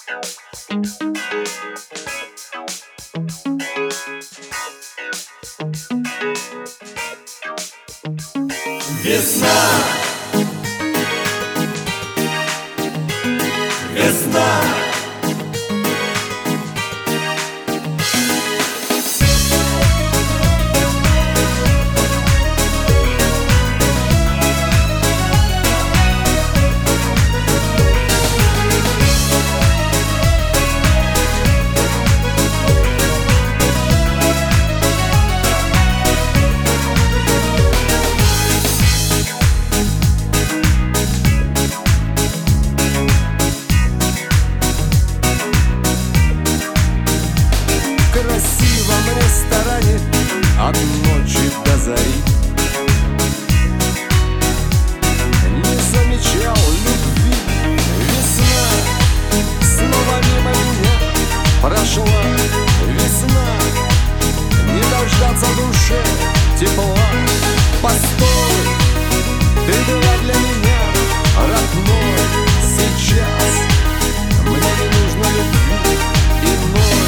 Весна, весна. От ночи до зари не замечал любви. Весна снова мимо меня прошла. Весна, не дождаться душе тепла. Постой, ты была для меня родной. Сейчас мне не нужно любви иной.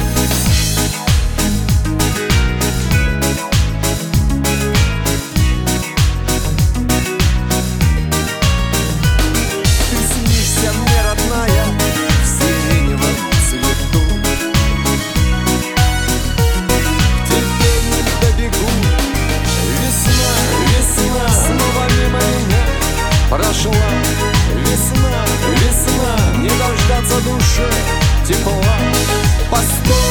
Прошла весна, весна, не дождаться душе тепла. Постой.